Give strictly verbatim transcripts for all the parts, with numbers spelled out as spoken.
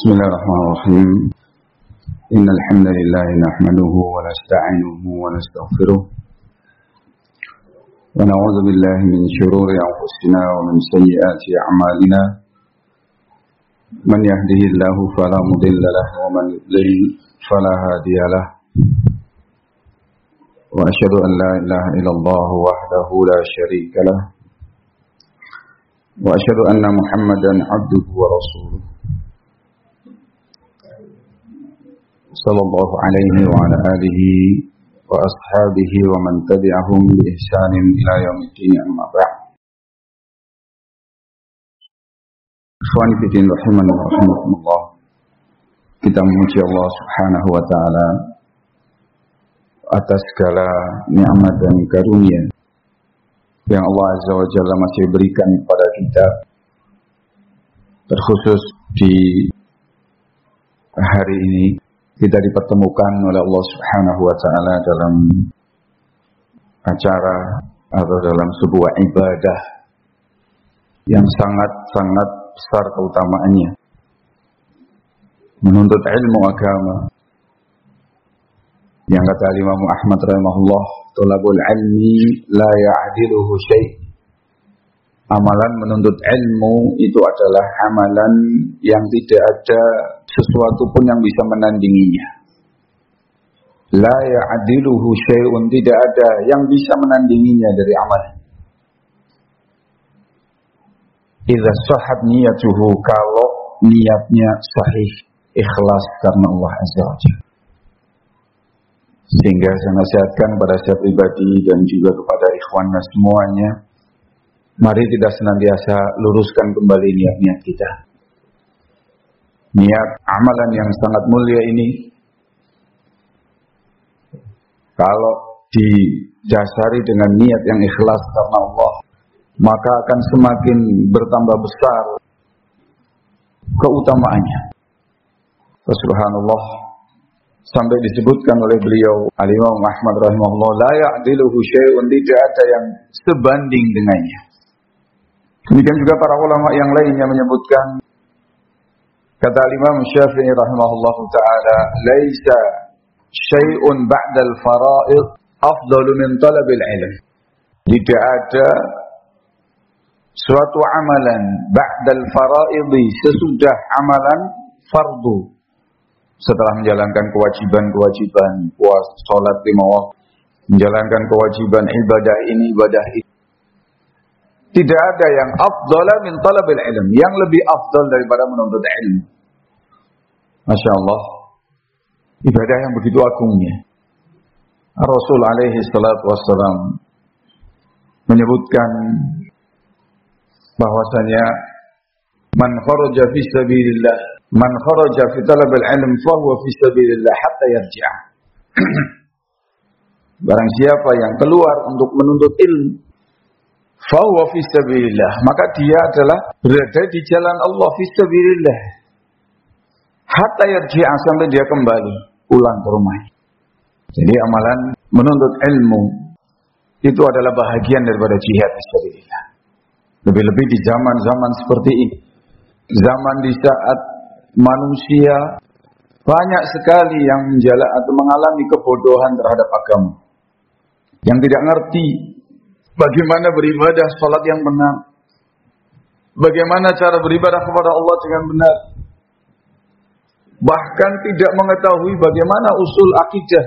Bismillahirrahmanirrahim. Innal hamdalillah nahmaduhu wa nasta'inuhu wa nastaghfiruh. Wa na'udzu billahi min shururi anfusina wa min sayyiati a'malina. Man yahdihillahu fala mudilla lahu wa man yudlil fala hadiya lahu. Wa asyhadu an la ilaha illallah wahdahu la syarika lahu. Wa asyhadu anna Muhammadan 'abduhu wa rasuluh. Sallallahu alaihi wa ala alihi wa ashabihi wa man tabi'ahum bi ihsanin ila yaumiddin, amma ba'd. Ikhwani fi din rahimani wa rahimakumullah. Kita memuji Allah Subhanahu wa taala atas segala nikmat dan karunia yang Allah Azza wa Jalla masih berikan kepada kita, terkhusus di hari ini kita dipertemukan oleh Allah Subhanahu wa taala dalam acara atau dalam sebuah ibadah yang sangat-sangat besar keutamaannya, menuntut ilmu agama. Yang kata Imam Ahmad rahimahullah, "Thalabul ilmi la ya'diluhu syai'." Amalan menuntut ilmu itu adalah amalan yang tidak ada sesuatu pun yang bisa menandinginya. La ya'diluhu syai'un, tidak ada yang bisa menandinginya dari amal. Idza sahhat niyatuhu, kalau niatnya sahih, ikhlas karena Allah Azza wa Jalla. Sehingga saya nasihatkan pada saya pribadi dan juga kepada ikhwanna semuanya, mari kita senantiasa luruskan kembali niat-niat kita. Niat amalan yang sangat mulia ini, kalau didasari dengan niat yang ikhlas karena Allah, maka akan semakin bertambah besar keutamaannya. Subhanallah, sampai disebutkan oleh beliau Al-Imam Ahmad rahimahullah, la ya'diluhu syai'un, tidak ada yang sebanding dengannya. Demikian juga para ulama yang lainnya menyebutkan, kata Imam Syafi'i rahimahullah ta'ala, laisa syai'un ba'dal fara'id afdalu min talabil ilm. Tidak ada suatu amalan ba'dal fara'idhi, sesudah amalan fardu, setelah menjalankan kewajiban-kewajiban puasa, salat lima waktu, menjalankan kewajiban ibadah ini, ibadah itu. Tidak ada yang afdala min talabil ilm, yang lebih afdal daripada menuntut ilmu. Masya Allah, ibadah yang begitu agungnya. Rasul alaihi salatu wassalam menyebutkan bahwasanya man kharaja fi sabilillah, man kharaja fi talabil ilm fahuwa fi sabilillah hatta yarji'a. Barang siapa yang keluar untuk menuntut ilmu, fahuwa fi sabilillah, maka dia adalah berada di jalan Allah, fi sabilillah, hatta yarji'a, sampai dia kembali pulang ke rumah. Jadi amalan menuntut ilmu itu adalah bahagian daripada jihad fi sabilillah. Lebih-lebih di zaman-zaman seperti ini, zaman di saat manusia banyak sekali yang menjalan atau mengalami kebodohan terhadap agama, yang tidak ngerti bagaimana beribadah salat yang benar, bagaimana cara beribadah kepada Allah dengan benar, bahkan tidak mengetahui bagaimana usul akidah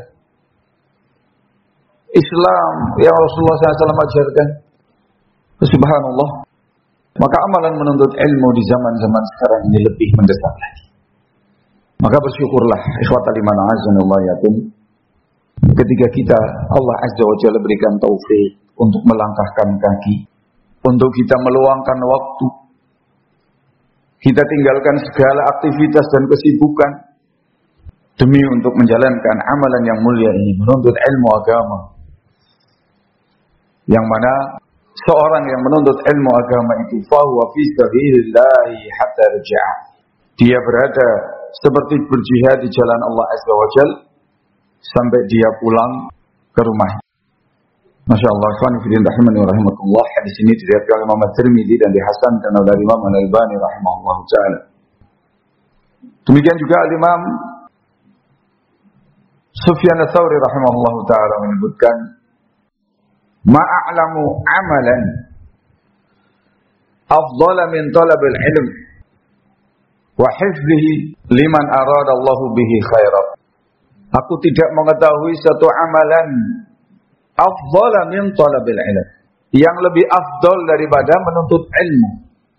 Islam yang Rasulullah shallallahu alaihi wasallam ajarkan. Subhanallah. Maka amalan menuntut ilmu di zaman-zaman sekarang ini lebih mendesak lagi. Maka bersyukurlah ikhwatal iman azanillah yakum, ketika kita Allah Azza wa Jalla berikan taufik untuk melangkahkan kaki, untuk kita meluangkan waktu, kita tinggalkan segala aktivitas dan kesibukan demi untuk menjalankan amalan yang mulia ini, menuntut ilmu agama, yang mana seorang yang menuntut ilmu agama itu fahuwa fi sabilillah hatta yarji'a, dia berada seperti berjihad di jalan Allah Azza wa Jalla sampai dia pulang ke rumahnya. Masya Allah, ikhwani fillah rahimani wa rahimakumullah. Hadis ini diriwayatkan oleh Imam Tirmidzi dan dihasankan oleh Imam Al-Albani rahimahullah taala. Demikian juga Al-Imam Sufyan Ats-Tsauri rahimahullahu taala menyebutkan, ma'a'lamu amalan afdhala min talabil ilm wa hifdhihi liman arada Allahu bihi khairan. Aku tidak mengetahui satu amalan afdhala min talabil ilm, yang lebih afdal daripada menuntut ilmu.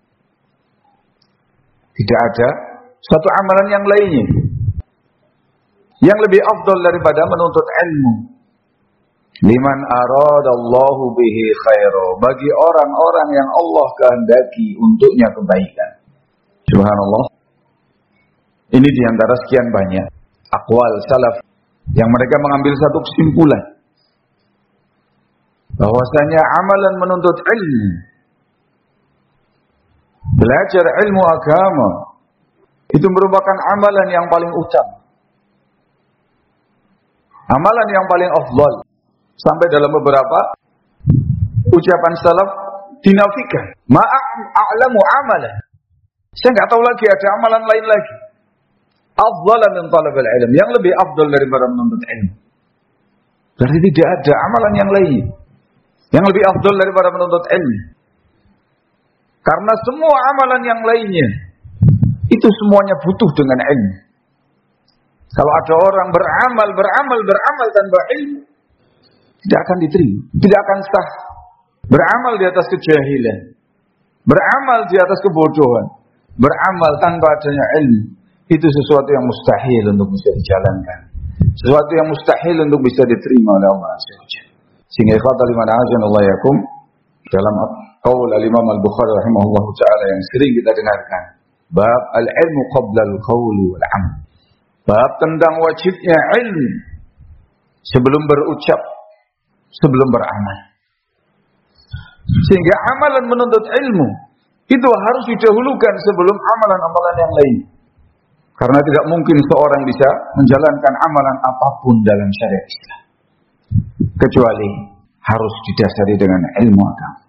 Tidak ada satu amalan yang lainnya yang lebih afdal daripada menuntut ilmu. Liman aradallahu bihi khaira, bagi orang-orang yang Allah kehendaki untuknya kebaikan. Subhanallah. Ini diantara sekian banyak aqwal salaf yang mereka mengambil satu kesimpulan, bahwasanya amalan menuntut ilmu, belajar ilmu agama, itu merupakan amalan yang paling utama, amalan yang paling afdal. Sampai dalam beberapa ucapan salaf dinafikan, ma'a'lamu amalan, saya nggak tahu lagi ada amalan lain lagi afdal min talabil ilm, yang lebih afdal daripada menuntut ilmu. Berarti tidak ada amalan yang lain yang lebih afdal daripada menuntut ilmu. Karena semua amalan yang lainnya itu semuanya butuh dengan ilmu. Kalau ada orang beramal, beramal, beramal tanpa ilmu, tidak akan diterima, tidak akan sah. Beramal di atas kejahilan, beramal di atas kebodohan, beramal tanpa adanya ilmu, itu sesuatu yang mustahil untuk bisa dijalankan, sesuatu yang mustahil untuk bisa diterima oleh Allah Subhanahu wa taala. Sehingga ikhwata liman azanallahu yakum, dalam qaul al-Imam Al-Bukhari rahimahullahu taala yang sering kita dengarkan, bab al-ilmu qabla al-qauli wal 'amal, bab tentang wajibnya ilmu sebelum berucap, sebelum beramal. Sehingga amalan menuntut ilmu itu harus didahulukan sebelum amalan-amalan yang lain. Karena tidak mungkin seorang bisa menjalankan amalan apapun dalam syariat Islam kecuali harus didasari dengan ilmu agama.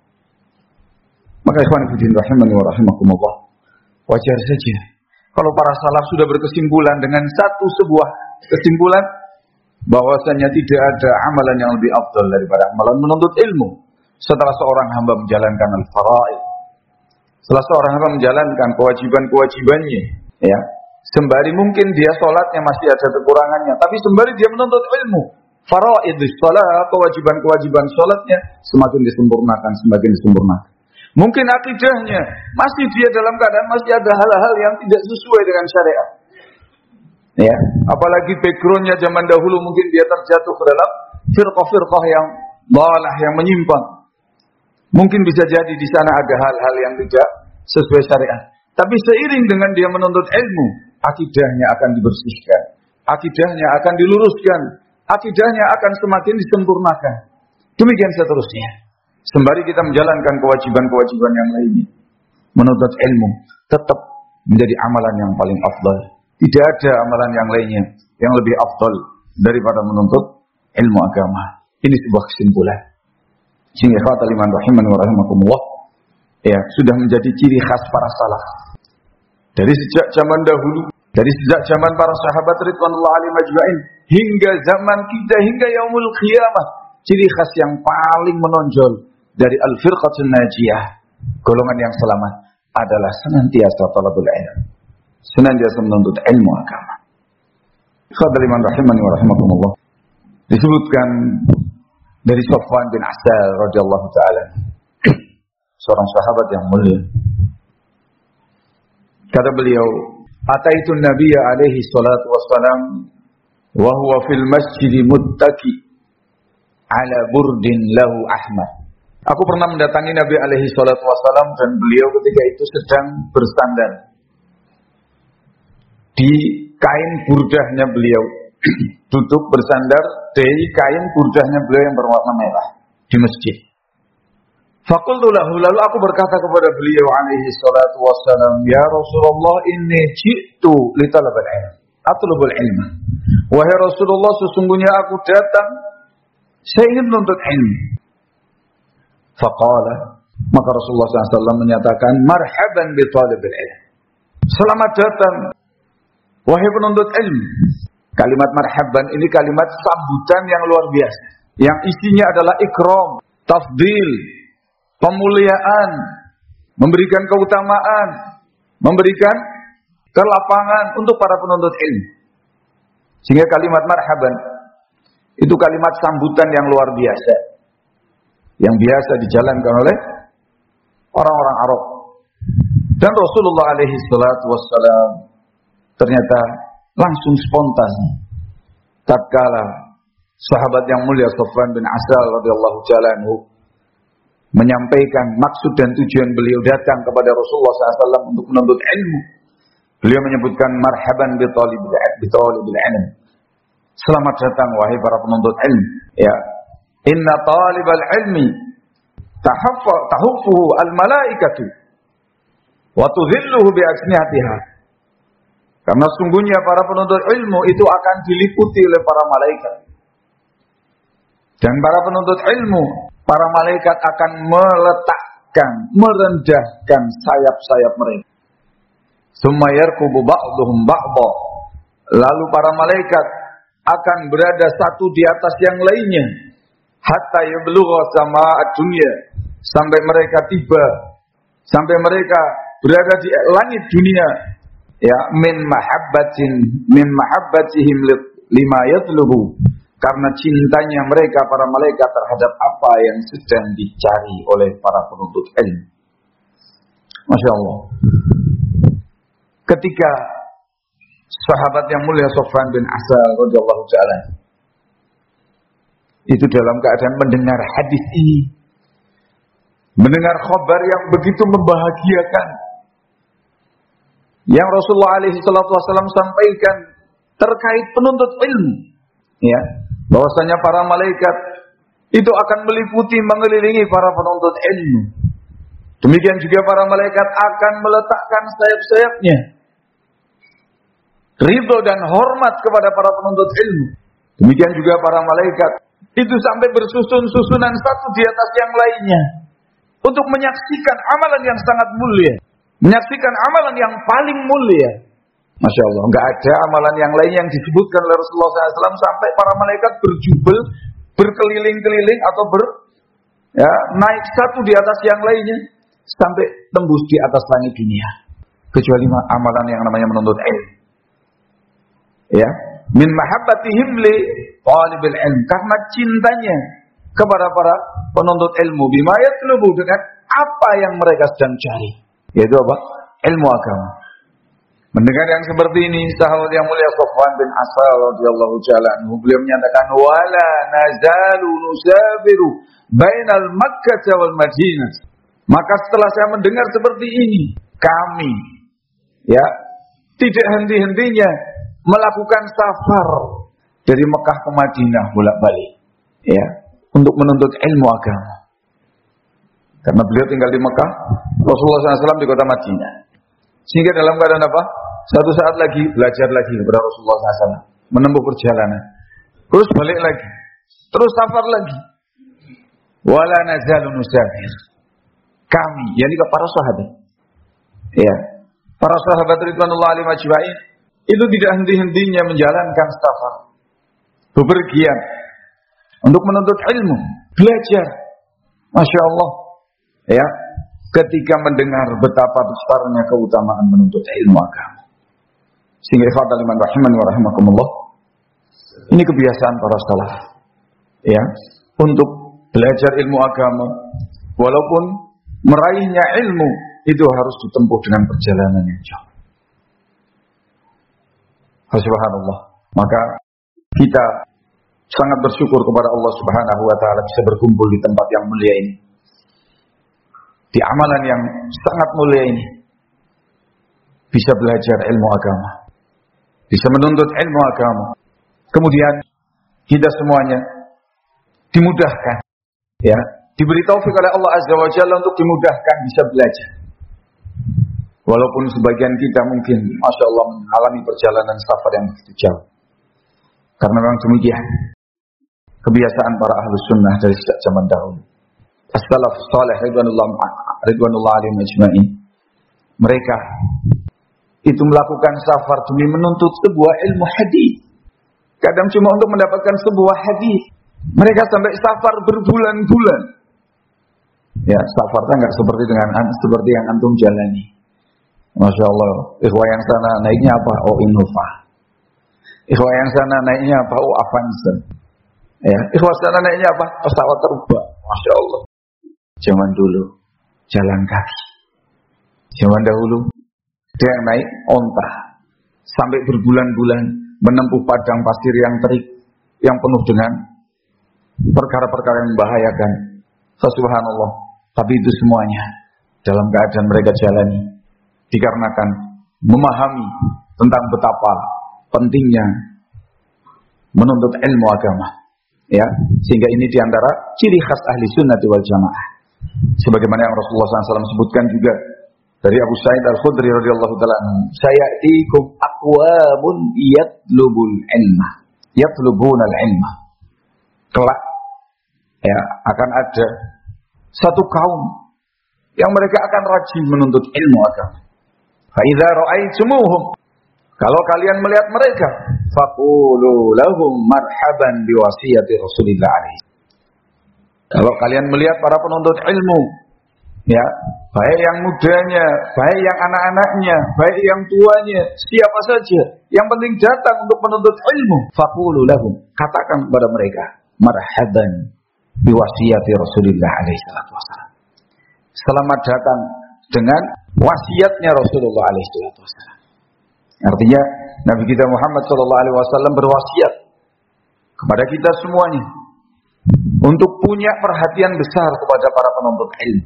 Maka ikhwan fillah rahimani wa rahimakumullah, wajar saja kalau para salaf sudah berkesimpulan dengan satu sebuah kesimpulan bahwasanya tidak ada amalan yang lebih afdal daripada amalan menuntut ilmu setelah seorang hamba menjalankan al-faraid, setelah seorang hamba menjalankan kewajiban-kewajibannya, ya. Sembari mungkin dia sholatnya masih ada kekurangannya, tapi sembari dia menuntut ilmu, faraid sholat, kewajiban-kewajiban sholatnya semakin disempurnakan, semakin disempurnakan. Mungkin akidahnya masih dia dalam keadaan masih ada hal-hal yang tidak sesuai dengan syariat. Ya, apalagi backgroundnya zaman dahulu mungkin dia terjatuh ke dalam firqah-firqah yang dhalah, yang menyimpang. Mungkin bisa jadi di sana ada hal-hal yang tidak sesuai syariat. Tapi seiring dengan dia menuntut ilmu, akidahnya akan dibersihkan, akidahnya akan diluruskan, akidahnya akan semakin disempurnakan. Demikian seterusnya. Sembari kita menjalankan kewajiban-kewajiban yang lainnya, menuntut ilmu tetap menjadi amalan yang paling afdal. Tidak ada amalan yang lainnya yang lebih afdal daripada menuntut ilmu agama. Ini sebuah kesimpulan. Sehingga kata liman rahiman wa rahimakumullah, ya, sudah menjadi ciri khas para salaf. Dari sejak zaman dahulu, dari sejak zaman para sahabat ridwanullah alaihim ajma'in hingga zaman kita, hingga yaumul qiyamah, ciri khas yang paling menonjol dari al-firqatun najiyah, golongan yang selamat, adalah senantiasa talabul ilm, senantiasa menuntut ilmu agama. Khadal liman rahimani wa rahimakumullah, disebutkan dari Safwan bin Asal radhiyallahu taala, seorang sahabat yang mulia. Kata beliau, ataitu Nabiyya alaihi salatu wassalam wa huwa fil masjid muttaki ala burdin lahu ahmad. Aku pernah mendatangi Nabi alaihi salatu wassalam dan beliau ketika itu sedang bersandar di kain burdahnya beliau. Duduk bersandar di kain burdahnya beliau yang berwarna merah di masjid. Faqultu lahu, lalu aku berkata kepada beliau alaihi salatu wassalam, ya Rasulullah, inni ji'tu li talabil ilm, atlubul ilma. Wahai Rasulullah, sesungguhnya aku datang, saya ingin menuntut ilmu. Faqala, maka Rasulullah shallallahu alaihi wasallam menyatakan, marhaban bi talibil ilm, selamat datang Wahai penuntut ilmu, kalimat marhaban ini kalimat sambutan yang luar biasa, yang isinya adalah ikram, tafdil, pemuliaan, memberikan keutamaan, memberikan kelapangan untuk para penuntut ilmu. Sehingga kalimat marhaban itu kalimat sambutan yang luar biasa, yang biasa dijalankan oleh orang-orang Arab. Dan Rasulullah alaihi salatu wassalam ternyata langsung spontan tatkala sahabat yang mulia Safwan bin Asal radhiyallahu ta'ala anhu menyampaikan maksud dan tujuan beliau datang kepada Rasulullah shallallahu alaihi wasallam untuk menuntut ilmu. Beliau menyebutkan marhaban bi talibil ilm. Selamat datang wahai para penuntut ilmu. Ya, inna talibal ilmi tahaffa tahuffuhu al malaikatu wa tudhilluhu bi ajnihatiha. Karena sungguhnya para penuntut ilmu itu akan diliputi oleh para malaikat. Dan para penuntut ilmu, para malaikat akan meletakkan, merendahkan sayap-sayap mereka. Summa yarkubu ba'dhum ba'dha. Lalu para malaikat akan berada satu di atas yang lainnya. Hatta yablugha sama'ad dunya. Sampai mereka tiba, sampai mereka berada di langit dunia. Ya, min mahabbatin min mahabbatihim lima yatlubu. Karena cintanya mereka para malaikat terhadap apa yang sedang dicari oleh para penuntut ilmu. Masya Allah. Ketika sahabat yang mulia Safwan bin Asal radhiyallahu ta'ala itu dalam keadaan mendengar hadis ini, mendengar khabar yang begitu membahagiakan yang Rasulullah alaihi salatu wasallam sampaikan terkait penuntut ilmu, ya, bahwasanya para malaikat itu akan meliputi mengelilingi para penuntut ilmu. Demikian juga para malaikat akan meletakkan sayap-sayapnya, ridho dan hormat kepada para penuntut ilmu. Demikian juga para malaikat itu sampai bersusun-susunan satu di atas yang lainnya untuk menyaksikan amalan yang sangat mulia, menyaksikan amalan yang paling mulia. Masya Allah, enggak ada amalan yang lain yang disebutkan oleh Rasulullah shallallahu alaihi wasallam sampai para malaikat berjubel, berkeliling-keliling atau ber, ya, naik satu di atas yang lainnya sampai tembus di atas langit dunia, kecuali amalan yang namanya menuntut ilmu. Ya, min mahabbatihim li talibil ilm, karena cintanya kepada para penuntut ilmu, bima yatlubu, dengan apa yang mereka sedang cari, yaitu apa? Ilmu agama. Mendengar yang seperti ini, sahabat yang mulia Safwan bin Asal radhiyallahu ta'ala anhu, beliau menyatakan, wala nazalu nusafiru bainal Makkah wal Madinah. Maka setelah saya mendengar seperti ini, kami, ya, tidak henti-hentinya melakukan safar dari Mekah ke Madinah bolak-balik, ya, untuk menuntut ilmu agama. Karena beliau tinggal di Mekah, Rasulullah shallallahu alaihi wasallam di kota Madinah. Sehingga dalam keadaan apa? Satu saat lagi belajar lagi kepada Rasulullah shallallahu alaihi wasallam, menempuh perjalanan, terus balik lagi, terus safar lagi. Wala nazalu nusafir. Kami, yakni para sahabat, ya, para sahabat ridwanullah alaihi majma'in itu tidak henti-hentinya menjalankan safar, bepergian untuk menuntut ilmu, belajar. Masya Allah, ya, ketika mendengar betapa besarnya keutamaan menuntut ilmu agama. Sehingga ikhwatal iman rahimani wa rahimakumullah, ini kebiasaan para salaf, ya, untuk belajar ilmu agama, walaupun meraihnya ilmu itu harus ditempuh dengan perjalanan yang jauh. Subhanallah. Maka kita sangat bersyukur kepada Allah Subhanahu wa taala bisa berkumpul di tempat yang mulia ini, di amalan yang sangat mulia ini, bisa belajar ilmu agama, bisa menuntut ilmu agama. Kemudian kita semuanya dimudahkan, ya, diberi taufik oleh Allah Azza wa Jalla untuk dimudahkan bisa belajar. Walaupun sebagian kita mungkin, Masya Allah, mengalami perjalanan safar yang begitu jauh. Karena memang demikian kebiasaan para ahlus sunnah dari sejak zaman dahulu. As-salaf salih ridwanullah ridwanullah alaihim ajma'in. Mereka itu melakukan safar demi menuntut sebuah ilmu hadis. Kadang cuma untuk mendapatkan sebuah hadis. Mereka sampai safar berbulan-bulan. Ya, safarnya nggak seperti dengan seperti yang antum jalani. Masya Allah. Ikhwah yang sana naiknya apa? Oh, Innova. Ikhwah yang sana naiknya apa? Oh, Avanza. Ya, ikhwah sana naiknya apa? Pesawat terbang. Masya Allah. Zaman dulu jalan kaki. Zaman dahulu dia yang naik onta sampai berbulan-bulan menempuh padang pasir yang terik, yang penuh dengan perkara-perkara yang membahayakan. Subhanallah. Tapi itu semuanya dalam keadaan mereka jalani dikarenakan memahami tentang betapa pentingnya menuntut ilmu agama. Ya, sehingga ini diantara ciri khas ahli sunnati wal jamaah. Sebagaimana yang Rasulullah shallallahu alaihi wasallam sebutkan juga dari Abu Sa'id Al-Khudri radhiyallahu taala anhu, "Sayatikum aqwamun yatlubul ilma, yatlubuna al-ilma." Kelak ya akan ada satu kaum yang mereka akan rajin menuntut ilmu agama. Fa idza ra'aitumuhum, kalau kalian melihat mereka, faqulu lahum marhaban biwasiyati Rasulillah alaihi. Kalau kalian melihat para penuntut ilmu, ya, baik yang mudanya, baik yang anak-anaknya, baik yang tuanya, siapa saja, yang penting datang untuk menuntut ilmu, faqulu lahum, katakan kepada mereka, marhaban biwasiyati Rasulillah alaihi salatu wasallam. Selamat datang dengan wasiatnya Rasulullah alaihi salatu wasallam. Artinya Nabi kita Muhammad sallallahu alaihi wasallam berwasiat kepada kita semuanya untuk punya perhatian besar kepada para penuntut ilmu.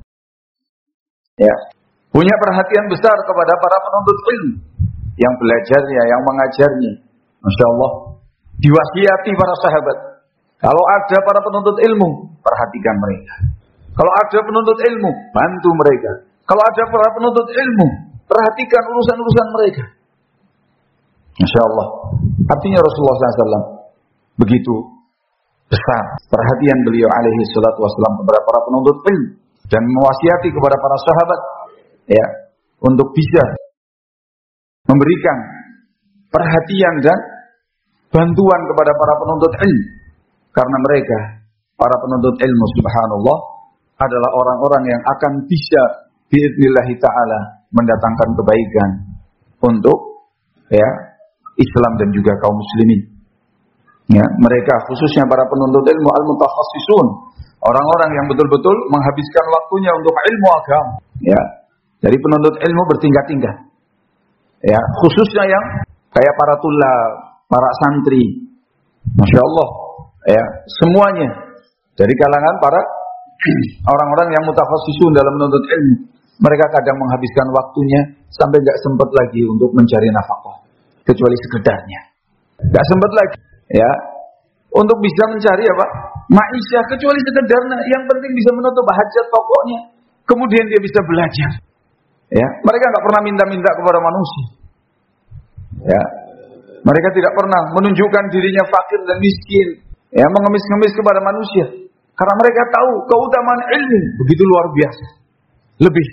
Ya, punya perhatian besar kepada para penuntut ilmu yang belajarnya, yang mengajarnya. Masya Allah, diwasiati para sahabat. Kalau ada para penuntut ilmu, perhatikan mereka. Kalau ada penuntut ilmu, bantu mereka. Kalau ada para penuntut ilmu, perhatikan urusan-urusan mereka. Masya Allah. Artinya Rasulullah shallallahu alaihi wasallam begitu besar perhatian beliau alaihi salatu wasallam kepada para penuntut ilmu dan mewasiati kepada para sahabat ya untuk bisa memberikan perhatian dan bantuan kepada para penuntut ilmu, karena mereka para penuntut ilmu subhanallah adalah orang-orang yang akan bisa biidznillah taala mendatangkan kebaikan untuk ya Islam dan juga kaum muslimin. Ya, mereka khususnya para penuntut ilmu al-mutakhassisun, orang-orang yang betul-betul menghabiskan waktunya untuk ilmu agama. Ya, dari penuntut ilmu bertingkat-tingkat. Ya, khususnya yang kayak para tulab, para santri. Masya Allah. Ya, semuanya dari kalangan para orang-orang yang mutakhassisun dalam menuntut ilmu. Mereka kadang menghabiskan waktunya sampai nggak sempat lagi untuk mencari nafkah, kecuali sekedarnya. Nggak sempat lagi. Ya, untuk bisa mencari apa? Ma'isyah, kecuali sekedarnya. Yang penting bisa menutup hajat pokoknya. Kemudian dia bisa belajar. Ya, mereka nggak pernah minta-minta kepada manusia. Ya, mereka tidak pernah menunjukkan dirinya fakir dan miskin. Ya, mengemis-ngemis kepada manusia. Karena mereka tahu keutamaan ilmu begitu luar biasa. Lebih,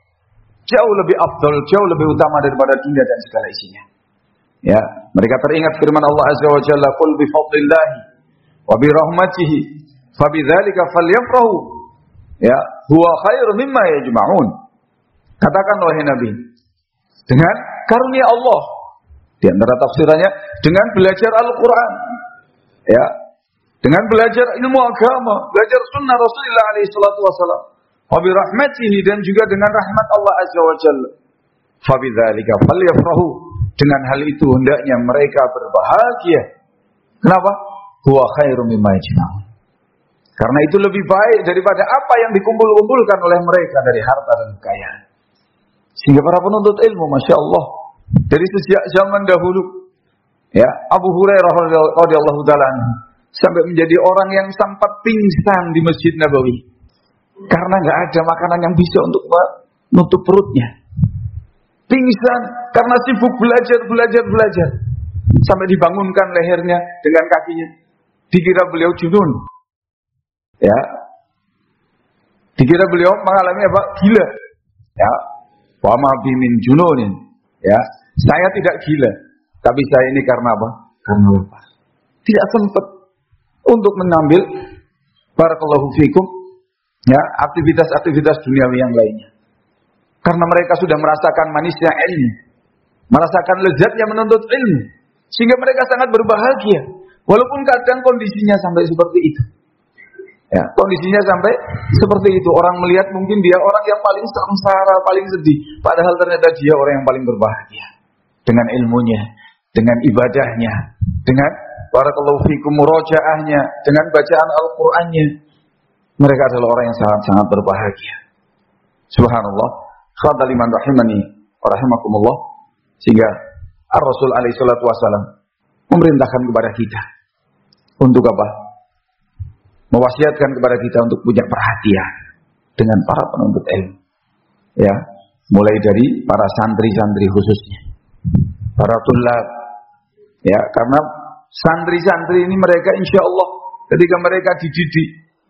jauh lebih afdal, jauh lebih utama daripada dunia dan segala isinya. Ya, mereka teringat firman Allah Azza wa Jalla, "Qul bi fadlillahi wa bi rahmatihi fabidzalika falyafrahu." Ya, huwa khairu mimma yajma'un. Katakan wahai Nabi, dengan karunia Allah, di antara tafsirannya dengan belajar Al-Qur'an. Ya, dengan belajar ilmu agama, belajar sunnah Rasulullah alaihi salatu wasallam. Wa bi rahmatihi, dan juga dengan rahmat Allah Azza wa Jalla. Fabidzalika falyafrahu. Dengan hal itu hendaknya mereka berbahagia. Kenapa? Huwa khairum mimma yajma'un. Karena itu lebih baik daripada apa yang dikumpul-kumpulkan oleh mereka dari harta dan kekayaan. Sehingga para penuntut ilmu, Masya Allah, dari sejak zaman dahulu, ya, Abu Hurairah radhiyallahu ta'ala sampai menjadi orang yang sempat pingsan di Masjid Nabawi. Karena nggak ada makanan yang bisa untuk menutup perutnya. Pingsan karena sibuk belajar, belajar, belajar. Sampai dibangunkan lehernya dengan kakinya. Dikira beliau junun. Ya. Dikira beliau mengalami apa? Gila. Ya. Wa ma bi min jununin. Ya. Saya tidak gila, tapi saya ini karena apa? Karena lapar. Tidak sempat untuk mengambil barakallahu fikum ya aktivitas-aktivitas duniawi yang lainnya. Karena mereka sudah merasakan manisnya ilmu, merasakan lezatnya menuntut ilmu, sehingga mereka sangat berbahagia. Walaupun kadang kondisinya sampai seperti itu. Ya, kondisinya sampai seperti itu. Orang melihat mungkin dia orang yang paling sengsara, paling sedih. Padahal ternyata dia orang yang paling berbahagia. Dengan ilmunya, dengan ibadahnya, dengan barakallahu fikum murojaahnya, dengan bacaan Al-Qur'annya. Mereka adalah orang yang sangat-sangat berbahagia. Subhanallah. Khadaliman rahimani wa rahimakumullah. Sehingga Ar-Rasul alaihi salatu wasallam memerintahkan kepada kita untuk apa? Mewasiatkan kepada kita untuk punya perhatian dengan para penuntut ilmu. Ya, mulai dari para santri-santri khususnya, para tulab. Ya, karena santri-santri ini mereka insya Allah ketika mereka dididik,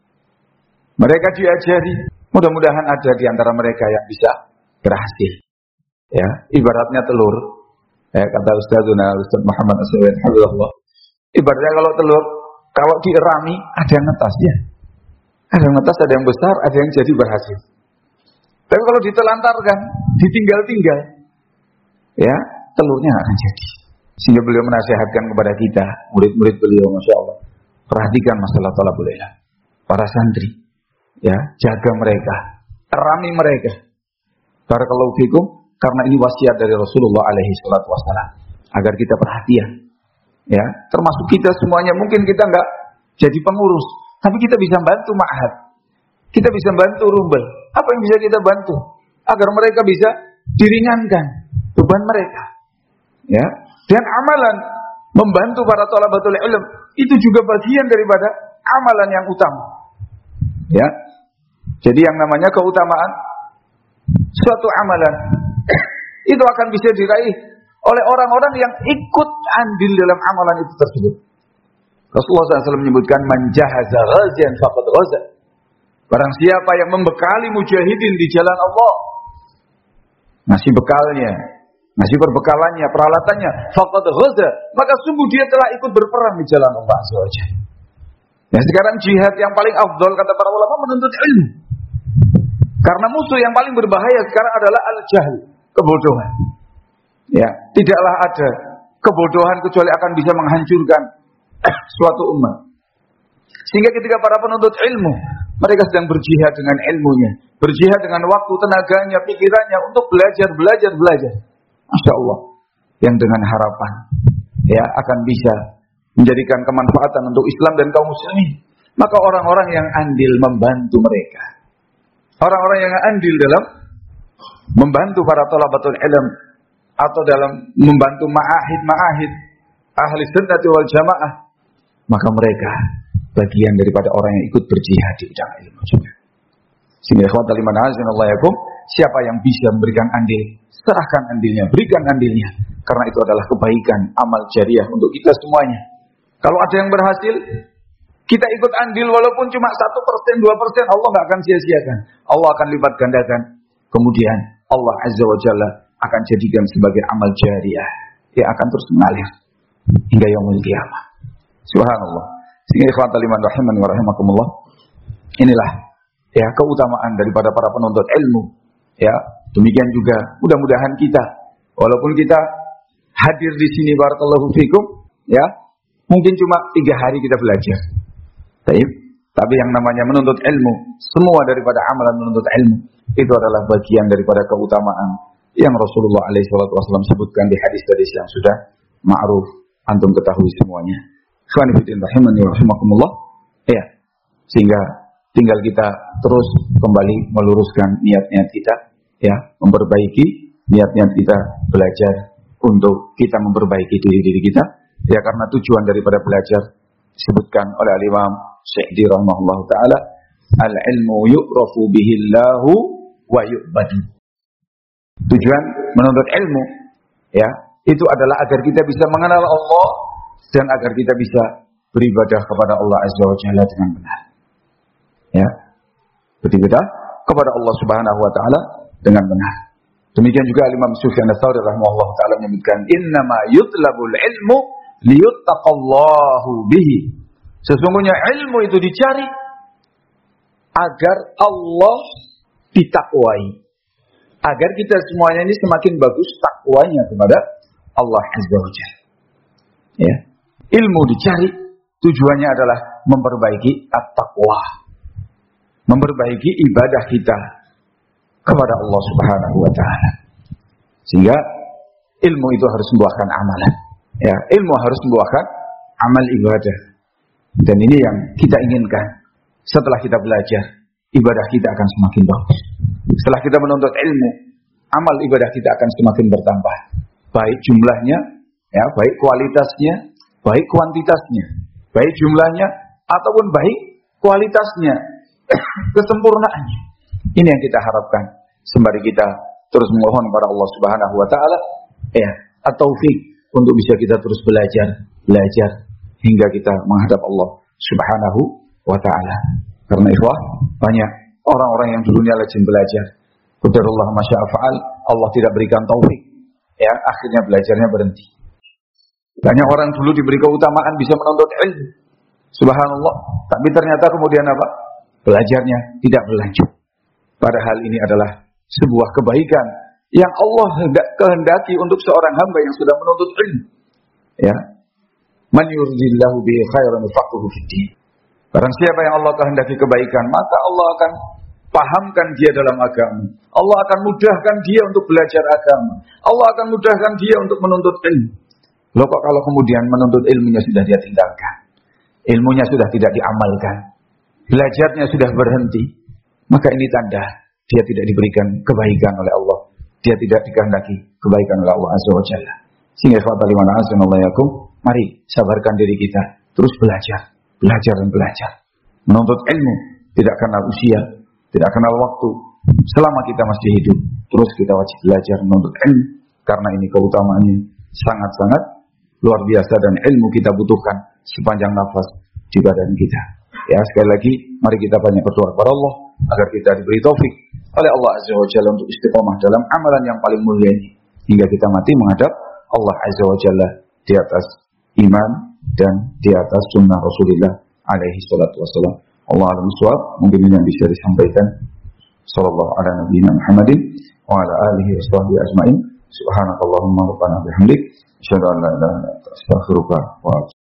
mereka diajari, mudah-mudahan ada di antara mereka yang bisa berhasil. Ya, ibaratnya telur. Ya, kata Ustazuna Ustaz Muhammad As-Sawid Hafizahullah. Ibaratnya kalau telur, kalau dierami ada yang ngetas ya. Ada yang ngetas, ada yang besar, ada yang jadi berhasil. Tapi kalau ditelantarkan, ditinggal-tinggal, ya telurnya akan jadi. Sehingga beliau menasihatkan kepada kita, murid-murid beliau, masya Allah, perhatikan masalah thalabul ilm. Para santri, ya jaga mereka, erami mereka. Barakallahu fikum, karena ini wasiat dari Rasulullah alaihi salatu wassalam, agar kita perhatian. Ya, termasuk kita semuanya. Mungkin kita enggak jadi pengurus, tapi kita bisa bantu ma'had. Kita bisa bantu rumbel. Apa yang bisa kita bantu agar mereka bisa diringankan beban mereka. Ya, dan amalan membantu para thalabatul ilm itu juga bagian daripada amalan yang utama. Ya. Jadi yang namanya keutamaan suatu amalan itu akan bisa diraih oleh orang-orang yang ikut andil dalam amalan itu tersebut. Rasulullah shallallahu alaihi wasallam menyebutkan, man jahaza ghazian faqad ghaza. Barang siapa yang membekali mujahidin di jalan Allah, ngasih bekalnya, ngasih perbekalannya, peralatannya, faqad ghaza, maka sungguh dia telah ikut berperang di jalan Allah azza wa jalla. Ya, sekarang jihad yang paling afdal kata para ulama menuntut ilmu. Karena musuh yang paling berbahaya sekarang adalah al-jahl, kebodohan. Ya, tidaklah ada kebodohan kecuali akan bisa menghancurkan suatu umat. Sehingga ketika para penuntut ilmu, mereka sedang berjihad dengan ilmunya, berjihad dengan waktu, tenaganya, pikirannya untuk belajar, belajar, belajar. Masya Allah. Yang dengan harapan, ya akan bisa menjadikan kemanfaatan untuk Islam dan kaum muslimin. Maka orang-orang yang andil membantu mereka, orang-orang yang andil dalam membantu para thalabatul ilm, atau dalam membantu ma'ahid-ma'ahid ahli sunnati wal jamaah, maka mereka bagian daripada orang yang ikut berjihad di bidang ilmu juga. Sehingga ikhwatal iman azanallahu yakum, siapa yang bisa memberikan andil, serahkan andilnya, berikan andilnya, karena itu adalah kebaikan amal jariah untuk kita semuanya. Kalau ada yang berhasil, kita ikut andil walaupun cuma satu persen, dua persen, Allah nggak akan sia-siakan. Allah akan lipat gandakan. Kemudian Allah azza wa jalla akan jadikan sebagai amal jariah yang akan terus mengalir hingga yaumul qiyamah. Subhanallah. Sehingga ikhwatal iman rahimani wa rahimakumullah, inilah ya keutamaan daripada para penuntut ilmu. Ya, demikian juga mudah-mudahan kita, walaupun kita hadir di sini barakallahu fikum, ya, mungkin cuma tiga hari kita belajar. Baik, tapi yang namanya menuntut ilmu, semua daripada amalan menuntut ilmu itu adalah bagian daripada keutamaan yang Rasulullah alaihi wasallam sebutkan di hadis-hadis yang sudah ma'ruf, antum ketahui semuanya. Ikhwani fillah rahimani wa rahimakumullah. Ya. Sehingga tinggal kita terus kembali meluruskan niat-niat kita, ya, memperbaiki niat-niat kita belajar untuk kita memperbaiki diri-diri kita. Ya, karena tujuan daripada belajar disebutkan oleh Al-Imam Syekh rahimahullah taala, al-ilmu yu'rafu bihillahu wa yu'badu. Tujuan menuntut ilmu, ya, itu adalah agar kita bisa mengenal Allah dan agar kita bisa beribadah kepada Allah azza wa jalla dengan benar. Ya, beribadah kepada Allah subhanahu wa taala dengan benar. Demikian juga Imam Sufyan Ats-Tsauri rahimahullah taala menyebutkan innama yutlabul ilmu liyuttaqallahu bihi. Sesungguhnya ilmu itu dicari agar Allah ditakwai. Agar kita semuanya ini semakin bagus takwanya kepada Allah Azza wa Jalla. Ya. Ilmu dicari tujuannya adalah memperbaiki at-taqwa. Memperbaiki ibadah kita kepada Allah Subhanahu wa taala. Sehingga ilmu itu harus membuahkan amalan. Ya, ilmu harus membuahkan amal ibadah. Dan ini yang kita inginkan. Setelah kita belajar, ibadah kita akan semakin bagus. Setelah kita menuntut ilmu, amal ibadah kita akan semakin bertambah. Baik jumlahnya, ya, baik kualitasnya, baik kuantitasnya. Baik jumlahnya ataupun baik kualitasnya, kesempurnaannya. Ini yang kita harapkan sembari kita terus memohon kepada Allah Subhanahu wa taala ya, at-taufik untuk bisa kita terus belajar, belajar hingga kita menghadap Allah Subhanahu wa taala. Karena ikhwah, banyak orang-orang yang dulunya rajin belajar, qadarullah masya'a fa'al, Allah tidak berikan taufik, ya, akhirnya belajarnya berhenti. Banyak orang dulu diberi keutamaan bisa menuntut ilmu, subhanallah, tapi ternyata kemudian apa? Belajarnya tidak berlanjut. Padahal ini adalah sebuah kebaikan yang Allah hendak kehendaki untuk seorang hamba yang sudah menuntut ilmu. Ya, man yuridillahu bihi khairan yufaqihuhu fid-din. Barang siapa yang Allah kehendaki kebaikan, maka Allah akan pahamkan dia dalam agama. Allah akan mudahkan dia untuk belajar agama. Allah akan mudahkan dia untuk menuntut ilmu. Loh, kok kalau kemudian menuntut ilmunya sudah dia tinggalkan, ilmunya sudah tidak diamalkan, belajarnya sudah berhenti, maka ini tanda dia tidak diberikan kebaikan oleh Allah. Dia tidak dikehendaki kebaikan oleh Allah Azza wa Jalla. Sehingga ikhwatal iman azanallahu, mari sabarkan diri kita, terus belajar, belajar dan belajar. Menuntut ilmu tidak kenal usia, tidak kenal waktu. Selama kita masih hidup, terus kita wajib belajar menuntut ilmu, karena ini keutamaannya sangat-sangat luar biasa dan ilmu kita butuhkan sepanjang nafas di badan kita. Ya, sekali lagi mari kita banyak berdoa kepada Allah agar kita diberi taufik oleh Allah Azza wa Jalla untuk istiqomah dalam amalan yang paling mulia ini hingga kita mati menghadap Allah Azza wa Jalla di atas iman dan di atas sunnah Rasulullah alaihi salatu wassalam. Allah alam suwab, mungkin ini yang bisa disampaikan. Sallallahu ala nabiyina Muhammadin wa ala alihi wa sahbihi ajma'in. Subhanakallahumma rabbana bihamdik asyhadu an la ilaha illa anta astaghfiruka wa